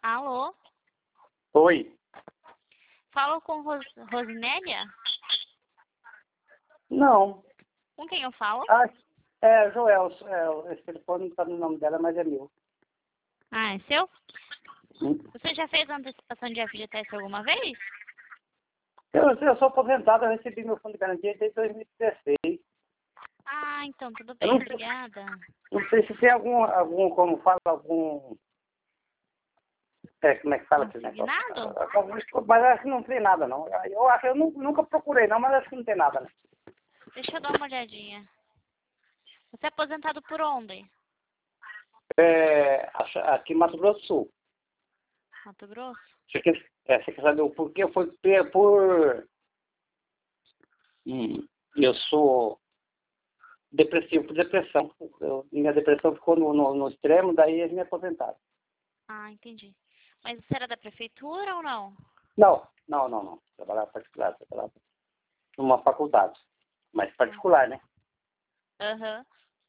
Alô? Oi. Falo com Rosinélia? Não. Com quem eu falo? Ah, é, Joel. Esse telefone não está no nome dela, mas é meu. Ah, é seu? Hum. Você já fez antecipação de FGTS alguma vez? Eu sou aposentado, eu recebi meu fundo de garantia desde 2016. Ah, então tudo Eu bem, obrigada. não sei se tem algum como fala, algum... como é que fala esse negócio? Consignado? Mas acho que não tem nada, não. Eu nunca procurei, não, mas acho que não tem nada, né? Deixa eu dar uma olhadinha. Você é aposentado por onde? Aqui em Mato Grosso do Sul. Mato Grosso? Você quer saber o porquê? Foi por... eu sou depressivo por depressão. Minha depressão ficou no extremo, daí eles me aposentaram. Ah, entendi. Mas você era da prefeitura ou não? Não. Trabalhava particular, trabalhava numa faculdade. Mas particular, né? Aham.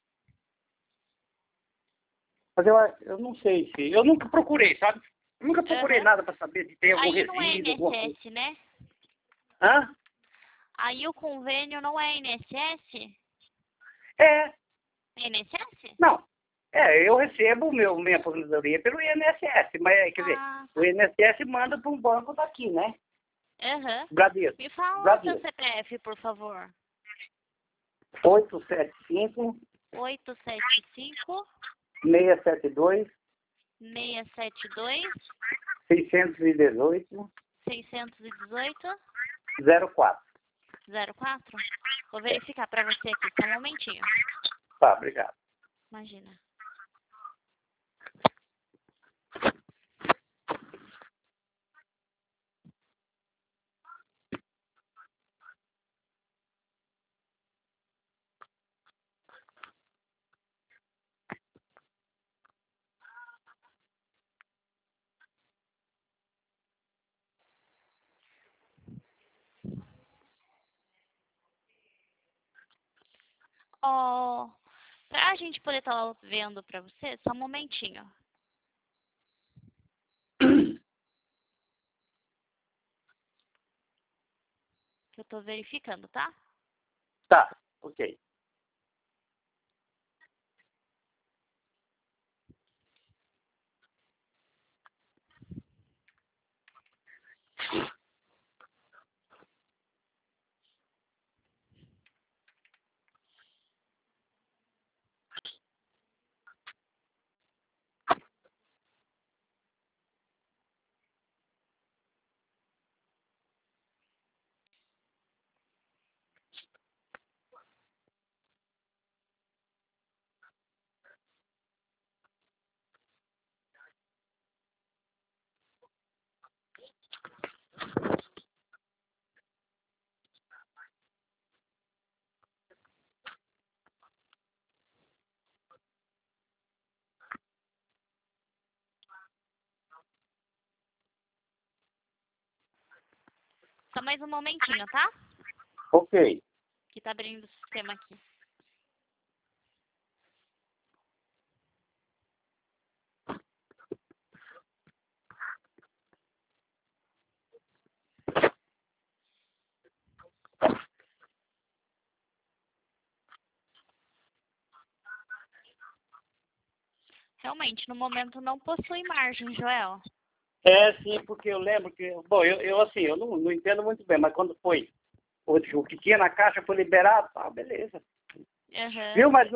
Mas eu não sei se... Eu nunca procurei, sabe? Eu nunca procurei Aham. nada para saber de ter algum Aí não é resíduo, alguma coisa. INSS, né? Hã? Aí o convênio não é INSS? É, É INSS? não. Eu recebo minha aposentadoria pelo INSS, mas, quer dizer, Ah, o INSS manda para um banco daqui, né? aham. Bradesco. Me fala o seu Bradesco. CPF, por favor. 875 875 672 672 618 618 04. 04. Vou verificar para você aqui, só um momentinho. Tá, obrigado. Imagina. Ó, pra gente poder estar vendo pra você, só um momentinho. Que eu tô verificando, tá? Tá, ok. Só mais um momentinho, tá? Ok. Que tá abrindo o sistema aqui. Realmente, no momento não possui margem, Joel. Sim, porque eu lembro que... Bom, assim, eu não entendo muito bem, mas quando foi o que tinha na caixa foi liberado, beleza. Aham. Viu, mas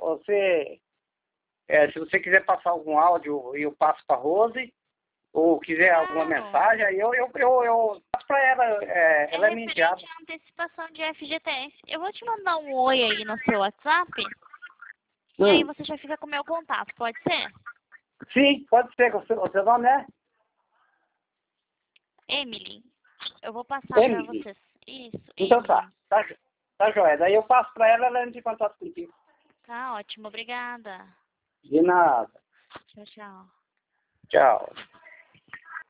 se você quiser passar algum áudio, eu passo para a Rose, ou quiser alguma Claro. mensagem, aí eu passo para ela, É ela é minha enteada. referente à antecipação de FGTS. Eu vou te mandar um oi aí no seu WhatsApp. E aí você já fica com o meu contato, pode ser? Sim, pode ser, o seu nome é? Emily. Eu vou passar pra Emily. vocês. Isso, Então Emily. tá joia. Daí eu passo para ela, ela entra em contato contigo. Tá ótimo, obrigada. De nada. Tchau, tchau. Tchau.